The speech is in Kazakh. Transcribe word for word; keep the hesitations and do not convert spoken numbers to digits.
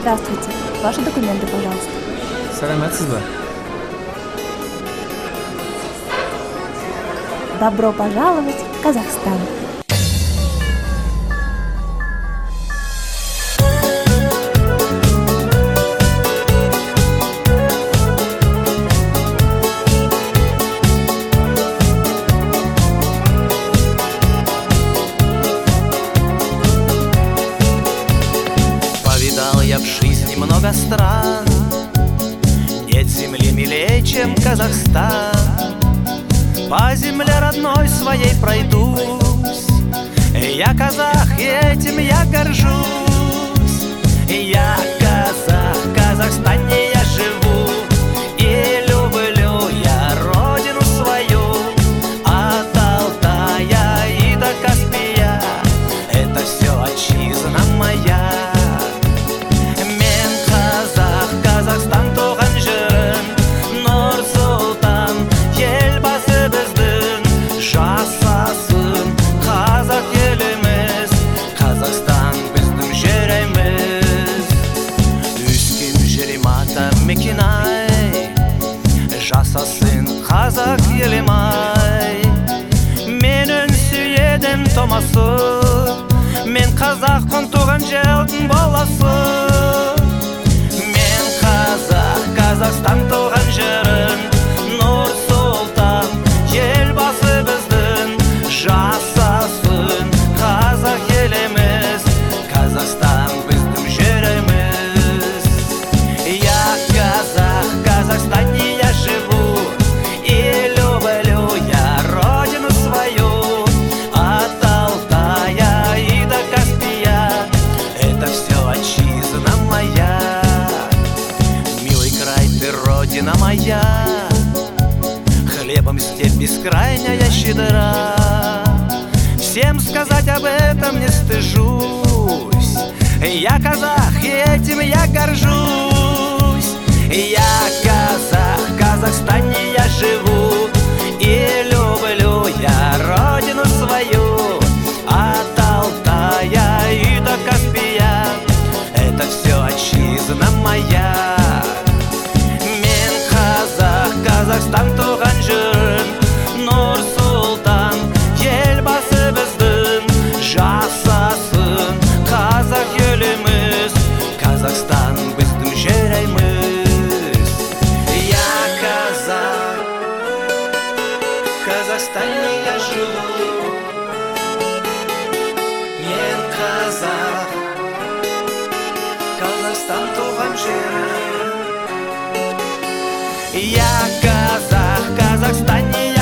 Здравствуйте. Ваши документы, пожалуйста. Сәлеметсіз бе? Добро пожаловать в Казахстан. Повидал я в жизни много стран, нет земли милее, чем Казахстан. По земле родной своей пройдусь, я казах, и этим я горжусь. Я казах, в Казахстане я живу, и люблю я родину свою. От Алтая и до Каспия это все отчизна моя. Мен казах, Казахстан туған жерім, Нұр-Сұлтан елбасы біздің жасасын. Қазақ еліміз, Қазақстан біздің жеріміз. Өскен жерім ата мекен-ай, жасасын қазақ елім ай. Менің сүйедім томасы, мен қазақпын туған жердің баласы. Мен қазақ, Қазақстан туған жерім, Нұр-Сұлтан елбасы біздің жасасын. Қазақ еліміз, Қазақстан біздің жеріміз. Я казах, в Казахстане я живу, и люблю я родину свою. От Алтая и до Каспия это все отчизна моя. Милый край, ты родина моя, хлебом степь бескрайняя щедра. Всем сказать об этом не стыжусь, я казах, и этим я горжусь. Я казах, в Казахстане я живу, и люблю я родину свою. От Алтая и до Каспия это все отчизна моя. Мен казах, Казахстан туған жерім, Нұр-Сұлтан елбасы біздің жасасын. Қазақ еліміз, Қазақстан біздің жеріміз. Я казах, в Казахстане я живу, мен қазақ, Қазақстан туған жерім. Я казах, в Казахстане я